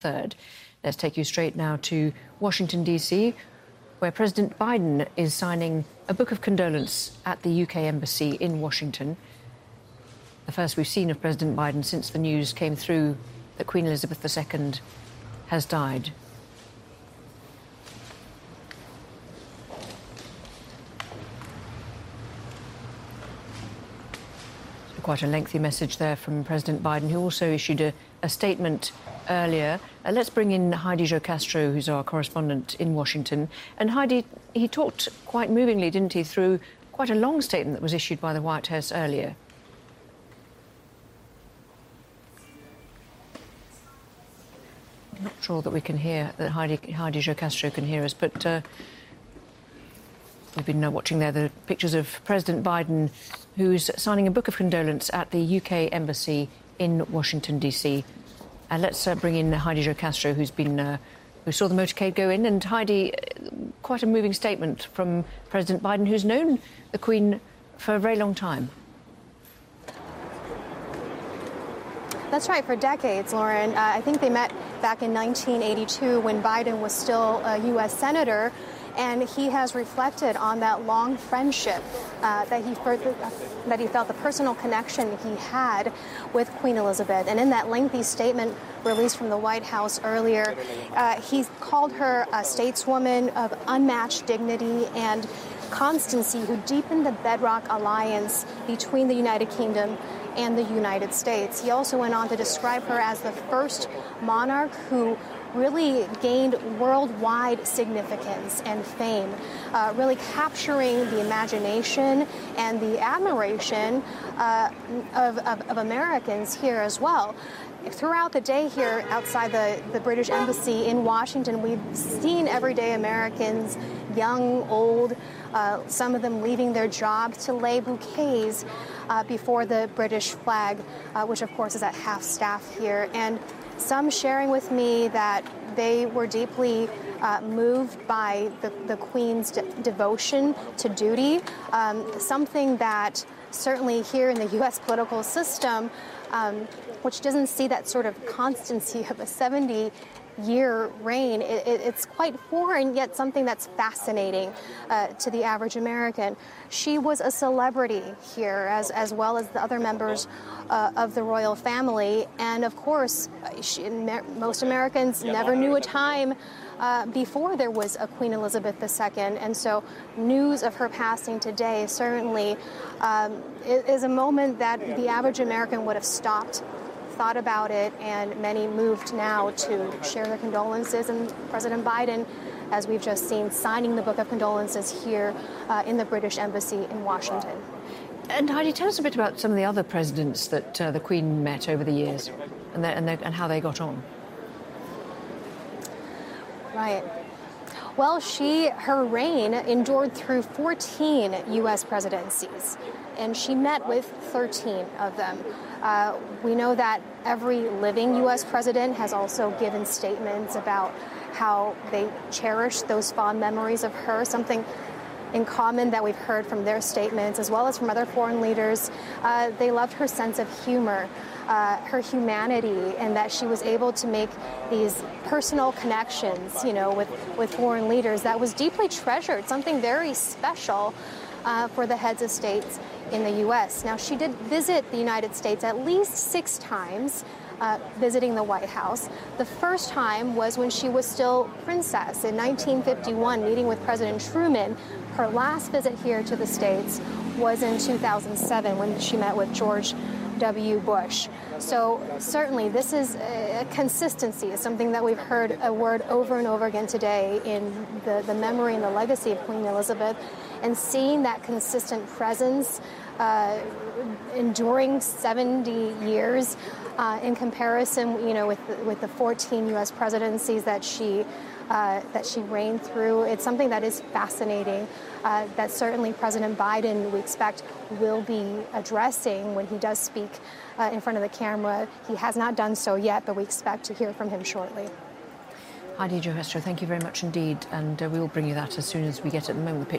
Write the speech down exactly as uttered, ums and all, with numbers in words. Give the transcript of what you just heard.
third. Let's take you straight now to Washington, D C, where President Biden is signing a book of condolence at the U K Embassy in Washington. The first we've seen of President Biden since the news came through that Queen Elizabeth the Second has died. Quite a lengthy message there from President Biden, who also issued a, a statement earlier. Uh, let's bring in Heidi Joe-Castro, who's our correspondent in Washington. And Heidi, he talked quite movingly, didn't he, through quite a long statement that was issued by the White House earlier. I'm not sure that we can hear, that Heidi, Heidi Joe-Castro can hear us, but uh, we've been uh, watching there the pictures of President Biden, who's signing a book of condolence at the U K Embassy in Washington, D C. And uh, let's uh, bring in Heidi Joe-Castro, who's been, uh, who saw the motorcade go in. And Heidi, quite a moving statement from President Biden, who's known the Queen for a very long time. That's right, for decades, Lauren. Uh, I think they met back in nineteen eighty-two when Biden was still a U S senator. And he has reflected on that long friendship uh, that he that he felt, the personal connection he had with Queen Elizabeth. And in that lengthy statement released from the White House earlier, uh, he called her a stateswoman of unmatched dignity and constancy who deepened the bedrock alliance between the United Kingdom and the United States. He also went on to describe her as the first monarch who really gained worldwide significance and fame, uh, really capturing the imagination and the admiration uh, of, of, of Americans here as well. Throughout the day here outside the, the British Embassy in Washington, we've seen everyday Americans, young, old, uh, some of them leaving their jobs to lay bouquets uh, before the British flag, uh, which of course is at half-staff here. And some sharing with me that they were deeply uh, moved by the, the Queen's de- devotion to duty, um, something that certainly here in the U S political system, um, which doesn't see that sort of constancy of a seventy-year reign, it, it, it's quite foreign, yet something that's fascinating uh, to the average American. She was a celebrity here, as, as well as the other members uh, of the royal family. And of course, she, most Americans never knew a time uh, before there was a Queen Elizabeth the Second. And so news of her passing today certainly um, is a moment that the average American would have stopped, thought about it, and many moved now to share their condolences. And President Biden, as we've just seen, signing the book of condolences here uh, in the British Embassy in Washington. And Heidi, tell us a bit about some of the other presidents that uh, the Queen met over the years and, and, and how they got on. Right. Well, she, her reign endured through fourteen U S presidencies, and she met with thirteen of them. Uh, we know that every living U S president has also given statements about how they cherish those fond memories of her, something in common that we've heard from their statements, as well as from other foreign leaders. Uh, they loved her sense of humor, uh, her humanity, and that she was able to make these personal connections, you know, with, with foreign leaders that was deeply treasured, something very special uh, for the heads of states in the U S. Now, she did visit the United States at least six times, Uh, visiting the White House. The first time was when she was still princess in nineteen fifty-one, meeting with President Truman. Her last visit here to the States was in two thousand seven when she met with George W. Bush. So certainly this is a consistency. It's something that we've heard a word over and over again today in the, the memory and the legacy of Queen Elizabeth. And seeing that consistent presence uh, enduring seventy years uh, in comparison, you know, with with the fourteen U S presidencies that she uh, that she reigned through, it's something that is fascinating. Uh, that certainly President Biden, we expect, will be addressing when he does speak uh, in front of the camera. He has not done so yet, but we expect to hear from him shortly. Heidi Joe-Castro, thank you very much indeed, and uh, we will bring you that as soon as we get at the moment. The